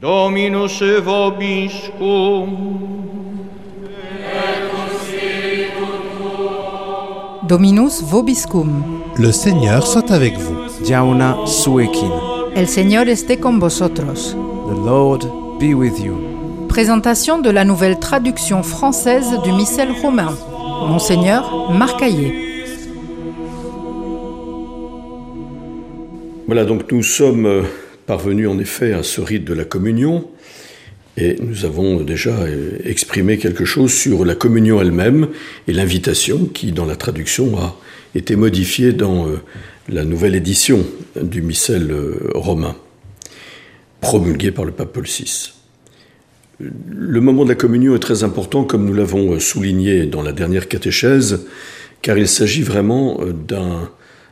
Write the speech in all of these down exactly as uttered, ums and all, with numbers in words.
Dominus vobiscum. Dominus vobiscum. Le Seigneur soit avec vous. Jauna suekin. El Señor esté con vosotros. The Lord be with you. Présentation de la nouvelle traduction française du Missel romain. Monseigneur Marc Hayet. Voilà, donc nous sommes parvenus en effet à ce rite de la communion et nous avons déjà exprimé quelque chose sur la communion elle-même et l'invitation qui, dans la traduction, a été modifiée dans la nouvelle édition du Missel romain, promulguée par le pape Paul six. Le moment de la communion est très important, comme nous l'avons souligné dans la dernière catéchèse, car il s'agit vraiment d'un,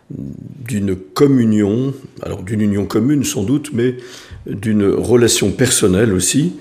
d'une communion, alors d'une union commune sans doute, mais d'une relation personnelle aussi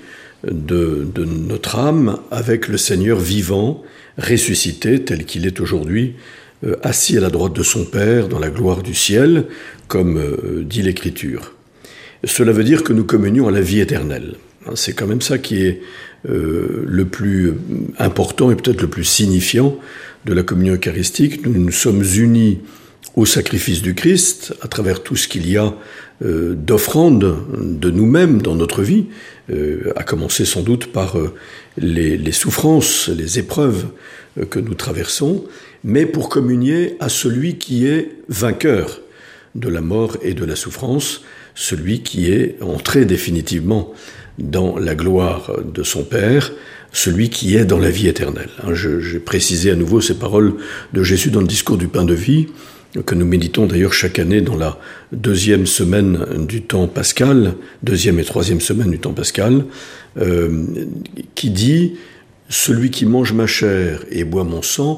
de, de notre âme avec le Seigneur vivant, ressuscité tel qu'il est aujourd'hui, assis à la droite de son Père dans la gloire du ciel, comme dit l'Écriture. Cela veut dire que nous communions à la vie éternelle. C'est quand même ça qui est euh, le plus important et peut-être le plus signifiant de la communion eucharistique. Nous nous sommes unis au sacrifice du Christ à travers tout ce qu'il y a euh, d'offrande de nous-mêmes dans notre vie, euh, à commencer sans doute par euh, les, les souffrances, les épreuves euh, que nous traversons, mais pour communier à celui qui est vainqueur de la mort et de la souffrance, celui qui est entré définitivement dans la gloire de son Père, celui qui est dans la vie éternelle. Je, j'ai précisé à nouveau ces paroles de Jésus dans le discours du pain de vie, que nous méditons d'ailleurs chaque année dans la deuxième semaine du temps pascal, deuxième et troisième semaine du temps pascal, euh, qui dit « Celui qui mange ma chair et boit mon sang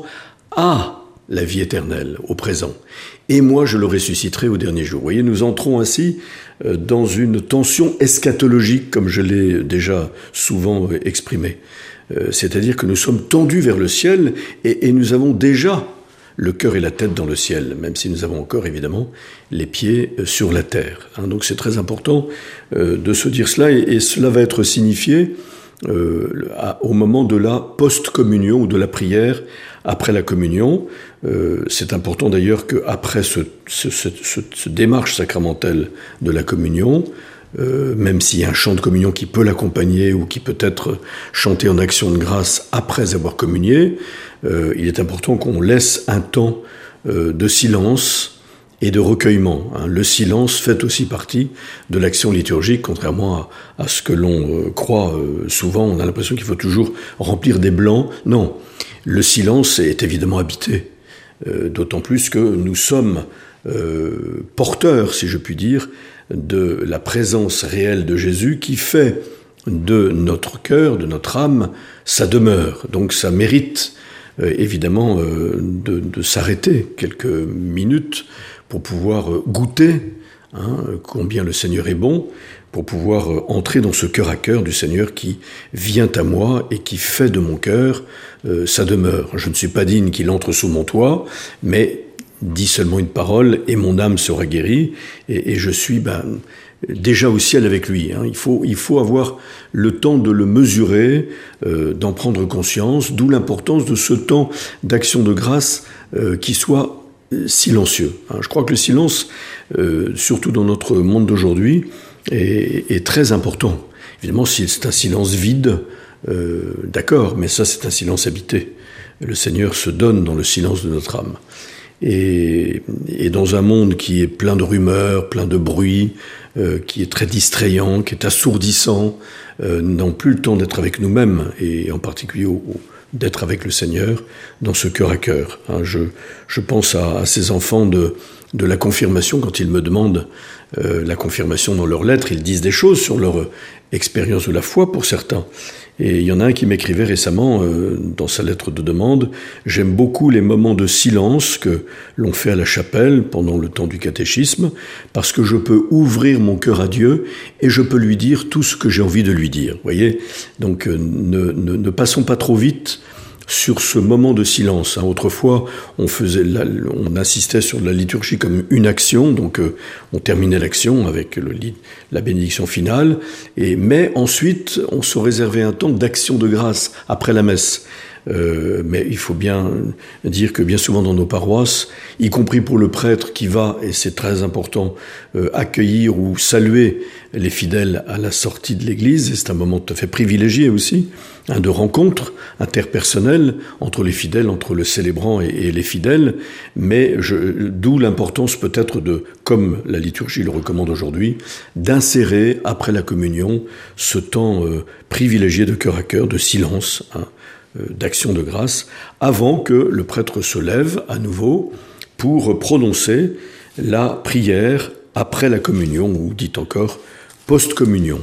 a la vie éternelle au présent. Et moi, je le ressusciterai au dernier jour. » Vous voyez, nous entrons ainsi dans une tension eschatologique, comme je l'ai déjà souvent exprimé. C'est-à-dire que nous sommes tendus vers le ciel et, et nous avons déjà le cœur et la tête dans le ciel, même si nous avons encore, évidemment, les pieds sur la terre. Donc c'est très important de se dire cela, et, et cela va être signifié Euh, à, au moment de la post-communion ou de la prière après la communion. Euh, c'est important d'ailleurs qu'après ce, ce, ce, ce, ce démarche sacramentelle de la communion, euh, même s'il y a un chant de communion qui peut l'accompagner ou qui peut être chanté en action de grâce après avoir communié, euh, il est important qu'on laisse un temps euh, de silence et de recueillement. Le silence fait aussi partie de l'action liturgique, contrairement à, à ce que l'on croit souvent. On a l'impression qu'il faut toujours remplir des blancs. Non, le silence est évidemment habité, euh, d'autant plus que nous sommes euh, porteurs, si je puis dire, de la présence réelle de Jésus qui fait de notre cœur, de notre âme, sa demeure. Donc ça mérite euh, évidemment euh, de, de s'arrêter quelques minutes pour pouvoir goûter hein, combien le Seigneur est bon, pour pouvoir entrer dans ce cœur à cœur du Seigneur qui vient à moi et qui fait de mon cœur euh, sa demeure. Je ne suis pas digne qu'il entre sous mon toit, mais dis seulement une parole et mon âme sera guérie, et, et je suis ben, déjà au ciel avec lui. Hein. Il faut, il faut avoir le temps de le mesurer, euh, d'en prendre conscience, d'où l'importance de ce temps d'action de grâce euh, qui soit silencieux. Je crois que le silence, euh, surtout dans notre monde d'aujourd'hui, est, est très important. Évidemment, si c'est un silence vide, euh, d'accord, mais ça c'est un silence habité. Le Seigneur se donne dans le silence de notre âme. Et, et dans un monde qui est plein de rumeurs, plein de bruit, euh, qui est très distrayant, qui est assourdissant, euh, nous n'avons plus le temps d'être avec nous-mêmes, et en particulier au, au d'être avec le Seigneur dans ce cœur à cœur. Je, je pense à, à ces enfants de, de la confirmation, quand ils me demandent euh, la confirmation dans leurs lettres, ils disent des choses sur leur expérience de la foi pour certains. Et il y en a un qui m'écrivait récemment euh, dans sa lettre de demande « J'aime beaucoup les moments de silence que l'on fait à la chapelle pendant le temps du catéchisme, parce que je peux ouvrir mon cœur à Dieu et je peux lui dire tout ce que j'ai envie de lui dire. » Vous voyez, donc euh, ne, ne, ne passons pas trop vite sur ce moment de silence. Autrefois, on faisait, la, on insistait sur la liturgie comme une action, donc euh, on terminait l'action avec le, la bénédiction finale, et, mais ensuite, on se réservait un temps d'action de grâce après la messe. Euh, mais il faut bien dire que bien souvent dans nos paroisses, y compris pour le prêtre qui va, et c'est très important, euh, accueillir ou saluer les fidèles à la sortie de l'église, et c'est un moment tout à fait privilégié aussi, hein, de rencontre interpersonnelle entre les fidèles, entre le célébrant et, et les fidèles, mais je, d'où l'importance peut-être de, comme la liturgie le recommande aujourd'hui, d'insérer après la communion ce temps euh, privilégié de cœur à cœur, de silence, hein, d'action de grâce, avant que le prêtre se lève à nouveau pour prononcer la prière après la communion, ou dit encore post-communion.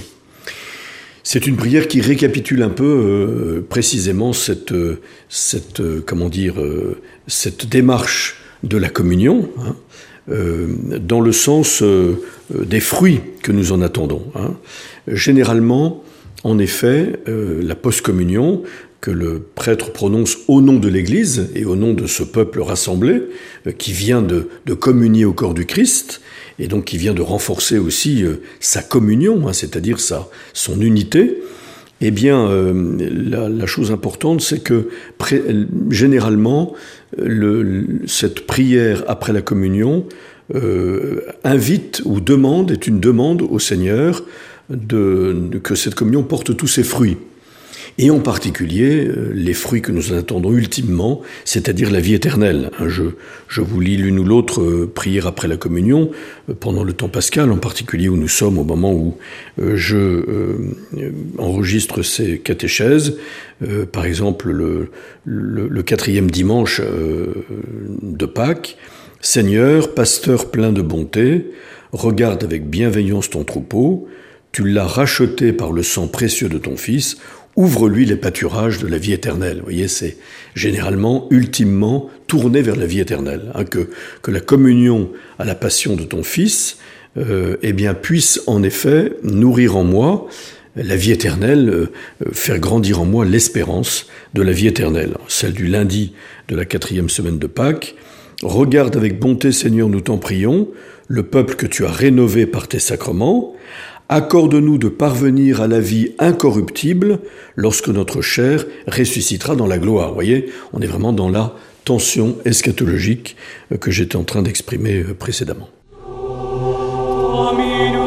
C'est une prière qui récapitule un peu euh, précisément cette, cette, euh, comment dire, euh, cette démarche de la communion, hein, euh, dans le sens euh, des fruits que nous en attendons. Hein. Généralement, en effet, euh, la post-communion, que le prêtre prononce au nom de l'Église et au nom de ce peuple rassemblé, euh, qui vient de, de communier au corps du Christ, et donc qui vient de renforcer aussi euh, sa communion, hein, c'est-à-dire sa, son unité, eh bien, euh, la, la chose importante, c'est que pré, généralement, le, le, cette prière après la communion euh, invite ou demande, est une demande au Seigneur de, de, que cette communion porte tous ses fruits. Et en particulier, les fruits que nous attendons ultimement, c'est-à-dire la vie éternelle. Je, je vous lis l'une ou l'autre prière après la communion, pendant le temps pascal, en particulier où nous sommes au moment où je euh, enregistre ces catéchèses. Euh, par exemple, le, le, le quatrième dimanche euh, de Pâques, « Seigneur, pasteur plein de bonté, regarde avec bienveillance ton troupeau, tu l'as racheté par le sang précieux de ton Fils, ouvre-lui les pâturages de la vie éternelle. » Vous voyez, c'est généralement, ultimement, tourné vers la vie éternelle. Hein, que, que la communion à la passion de ton Fils euh, eh bien, puisse en effet nourrir en moi la vie éternelle, euh, faire grandir en moi l'espérance de la vie éternelle. Celle du lundi de la quatrième semaine de Pâques. « Regarde avec bonté, Seigneur, nous t'en prions, le peuple que tu as rénové par tes sacrements. Accorde-nous de parvenir à la vie incorruptible lorsque notre chair ressuscitera dans la gloire. » Vous voyez, on est vraiment dans la tension eschatologique que j'étais en train d'exprimer précédemment. Amen.